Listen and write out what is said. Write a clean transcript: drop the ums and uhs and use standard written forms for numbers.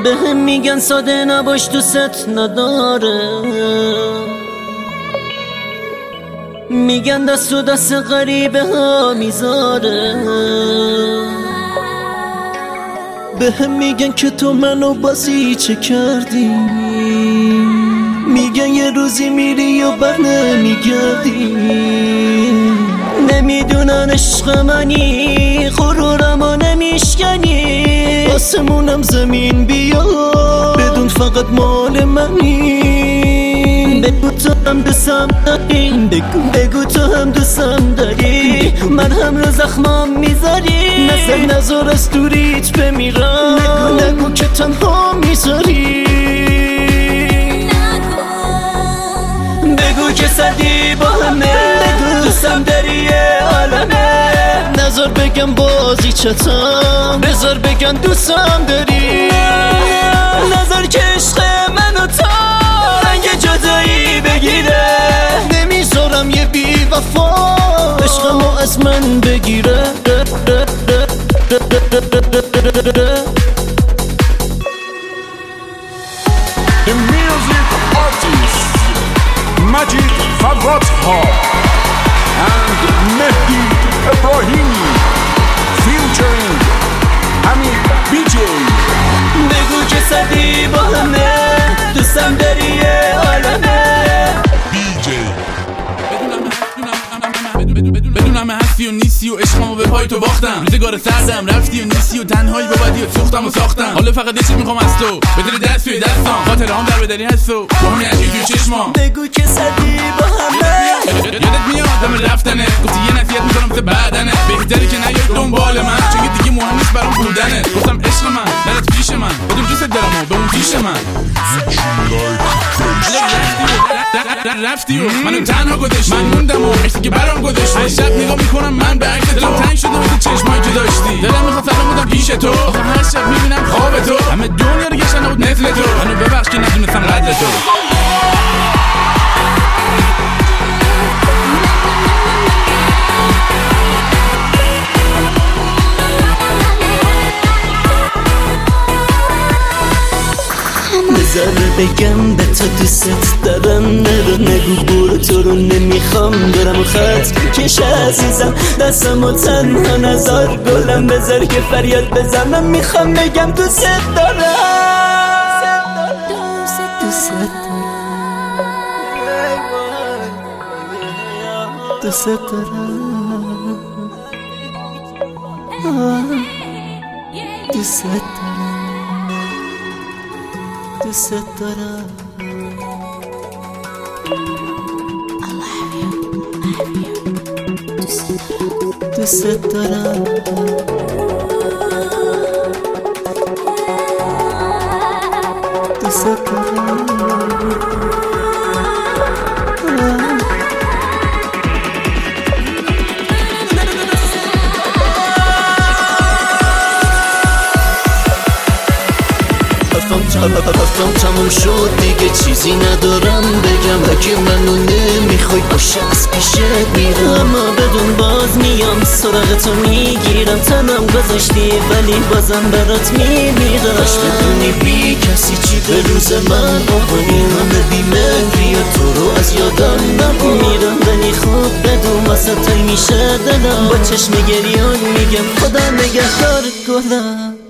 بهم میگن ساده نباش دوست نداره، میگن دست و دست غریبه ها میذاره، بهم میگن که تو منو بازی چه کردی، میگن یه روزی میری و بر نمیگردی، نمیدونن عشق منی غرورمو نمیشکنی، آسمونم زمین بیا بدون فقط مال منی، بگو تو هم دوستم داری، بگو تو هم دوستم داری، من هم رو زخمام میذاری، نزار از دوریت بمیرم، نگو که تنها میذاری، بگو که صدی با همه، دوستم داری یه عالمه، نزار بگم بازی چتم، بذار بگم دوستم داری، نزار که عشق منو تا رنگ جدایی بگیره، نمیذارم یه بی وفا عشقمو از من بگیره. The music artist Majid Farratha and Mehdi Ibrahimi featuring Hamid BJ. بگو که صدی با همه، دوستم داری یه عالمه، بدونم هستی و نیستی و عشقمو به پای تو باختم، روزگار سردم رفتی و نیستی و تنهایی با بدی و سوختم و ساختم، حالا فقط یه چیز میخوام از تو، بدونی دست توی دستام، خاطره هم در بدری هست و با همین عشقی توی چشمام، بگو که صدی با همه، یادت میاد دم رفتنه، گفتی یه نصیحت میکنم مثل بعدنه، بهتری که نیای دنبال من چون که دیگه مهم نیست برام بودنه، گفتم عشق من نرد پیش من، بدون دوست دارم و به اون پیش من رفتی و منو تنها گذاشتی، من موندم و عشقی که برام گذاشتی، هر شب نگاه میکنم من به عکس تو، دلم تنگ شده واسه چشمایی که داشتی، دلم میخواد سلام بدم پیش تو، آخه هر شب میبینم خواب تو، همه دنیا رو گشتن بود مثل تو، منو ببخش که ندونستم قدر تو. بذار بگم به تو دوست دارم، نگو برو تو رو نمیخوام، دارم خط کش عزیزم، دستم و تنها نزار گلم، بذار که فریاد بزنم، میخوام بگم دوست دارم، دوست دارم، دوست دارم، دوست دارم، دوست دارم. دوست دارم. دوست دارم. حرفم تموم شد دیگه چیزی ندارم بگم، اگه منو نمیخوای باشه از پیشت میرم، اما بدون باز میام سراغ تو میگیرم، تنم گذاشتی ولی بازم برات میمیرم، باش بدونی بی کسی چی به روز من آقایی، همه بیمهری و تو رو از یادم میرم، ولی خوب بدون واسه تای میشه دلم، با چشم گریان میگم خدا نگهدار گلم.